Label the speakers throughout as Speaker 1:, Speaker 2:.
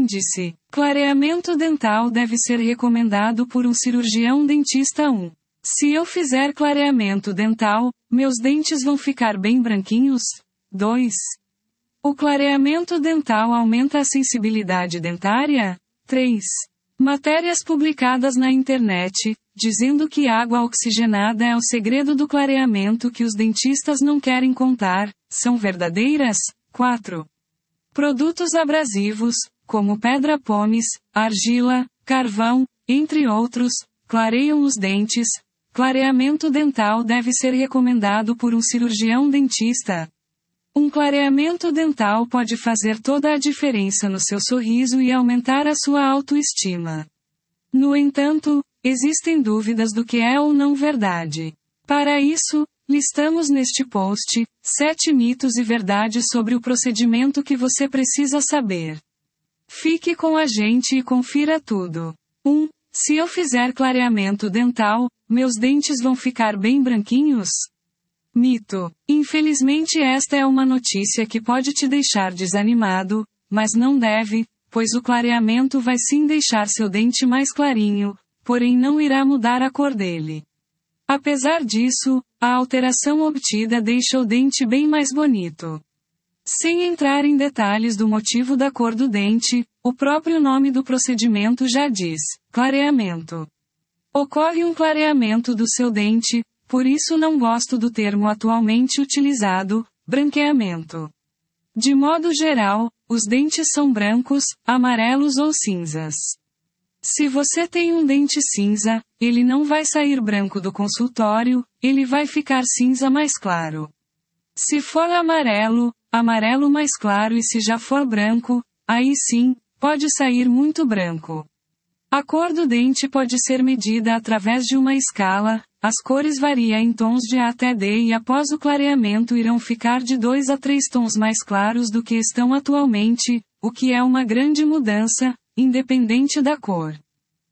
Speaker 1: Índice: clareamento dental deve ser recomendado por um cirurgião dentista 1. Se eu fizer clareamento dental, meus dentes vão ficar bem branquinhos? 2. O clareamento dental aumenta a sensibilidade dentária? 3. Matérias publicadas na internet, dizendo que água oxigenada é o segredo do clareamento que os dentistas não querem contar, são verdadeiras? 4. Produtos abrasivos, como pedra-pomes, argila, carvão, entre outros, clareiam os dentes. Clareamento dental deve ser recomendado por um cirurgião dentista. Um clareamento dental pode fazer toda a diferença no seu sorriso e aumentar a sua autoestima. No entanto, existem dúvidas do que é ou não verdade. Para isso, listamos neste post 7 mitos e verdades sobre o procedimento que você precisa saber. Fique com a gente e confira tudo. 1. Se eu fizer clareamento dental, meus dentes vão ficar bem branquinhos? Mito. Infelizmente esta é uma notícia que pode te deixar desanimado, mas não deve, pois o clareamento vai sim deixar seu dente mais clarinho, porém não irá mudar a cor dele. Apesar disso, a alteração obtida deixa o dente bem mais bonito. Sem entrar em detalhes do motivo da cor do dente, o próprio nome do procedimento já diz: clareamento. Ocorre um clareamento do seu dente, por isso não gosto do termo atualmente utilizado, branqueamento. De modo geral, os dentes são brancos, amarelos ou cinzas. Se você tem um dente cinza, ele não vai sair branco do consultório, ele vai ficar cinza mais claro. Se for amarelo, amarelo mais claro, e se já for branco, aí sim, pode sair muito branco. A cor do dente pode ser medida através de uma escala, as cores variam em tons de A até D e após o clareamento irão ficar de 2 a 3 tons mais claros do que estão atualmente, o que é uma grande mudança, independente da cor.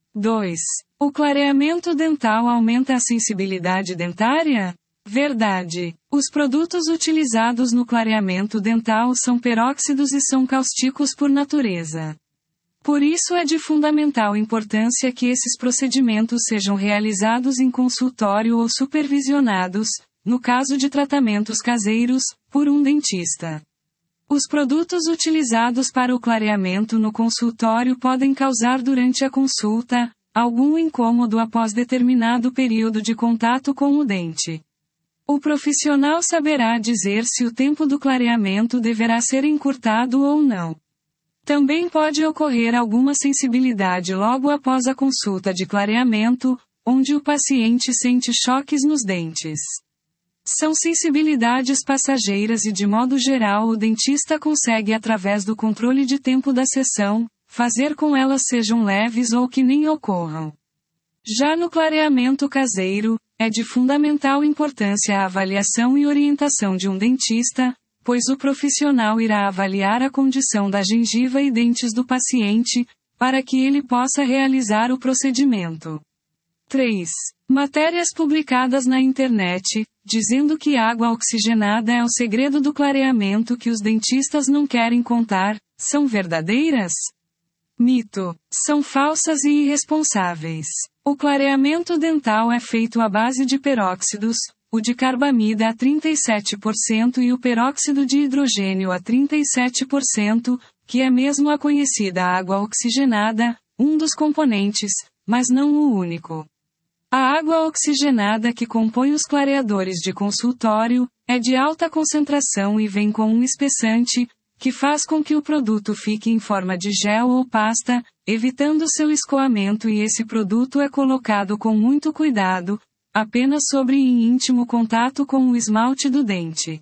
Speaker 1: 2. O clareamento dental aumenta a sensibilidade dentária? Verdade. Os produtos utilizados no clareamento dental são peróxidos e são cáusticos por natureza. Por isso é de fundamental importância que esses procedimentos sejam realizados em consultório ou supervisionados, no caso de tratamentos caseiros, por um dentista. Os produtos utilizados para o clareamento no consultório podem causar durante a consulta algum incômodo após determinado período de contato com o dente. O profissional saberá dizer se o tempo do clareamento deverá ser encurtado ou não. Também pode ocorrer alguma sensibilidade logo após a consulta de clareamento, onde o paciente sente choques nos dentes. São sensibilidades passageiras e, de modo geral, o dentista consegue, através do controle de tempo da sessão, fazer com elas sejam leves ou que nem ocorram. Já no clareamento caseiro, é de fundamental importância a avaliação e orientação de um dentista, pois o profissional irá avaliar a condição da gengiva e dentes do paciente, para que ele possa realizar o procedimento. 3. Matérias publicadas na internet, dizendo que água oxigenada é o segredo do clareamento que os dentistas não querem contar, são verdadeiras? Mito. São falsas e irresponsáveis. O clareamento dental é feito à base de peróxidos, o de carbamida a 37% e o peróxido de hidrogênio a 37%, que é mesmo a conhecida água oxigenada, um dos componentes, mas não o único. A água oxigenada que compõe os clareadores de consultório, é de alta concentração e vem com um espessante, que faz com que o produto fique em forma de gel ou pasta, evitando seu escoamento, e esse produto é colocado com muito cuidado, apenas sobre e em íntimo contato com o esmalte do dente.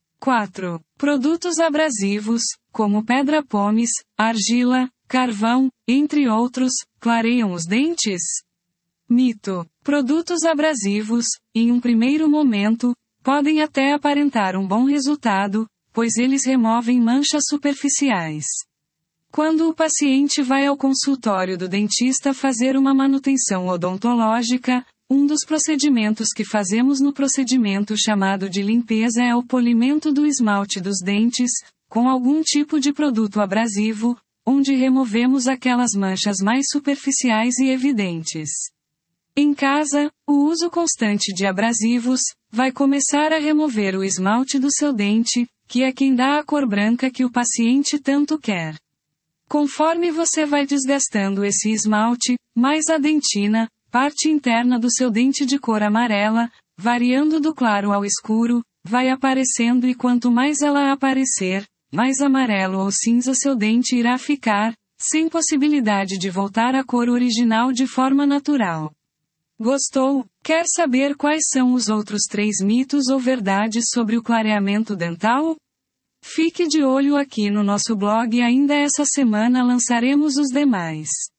Speaker 1: 4. Produtos abrasivos, como pedra-pomes, argila, carvão, entre outros, clareiam os dentes? Mito. Produtos abrasivos, em um primeiro momento, podem até aparentar um bom resultado, pois eles removem manchas superficiais. Quando o paciente vai ao consultório do dentista fazer uma manutenção odontológica, um dos procedimentos que fazemos no procedimento chamado de limpeza é o polimento do esmalte dos dentes, com algum tipo de produto abrasivo, onde removemos aquelas manchas mais superficiais e evidentes. Em casa, o uso constante de abrasivos vai começar a remover o esmalte do seu dente, que é quem dá a cor branca que o paciente tanto quer. Conforme você vai desgastando esse esmalte, mais a dentina, parte interna do seu dente de cor amarela, variando do claro ao escuro, vai aparecendo e quanto mais ela aparecer, mais amarelo ou cinza seu dente irá ficar, sem possibilidade de voltar à cor original de forma natural. Gostou? Quer saber quais são os outros 3 mitos ou verdades sobre o clareamento dental? Fique de olho aqui no nosso blog e ainda essa semana lançaremos os demais.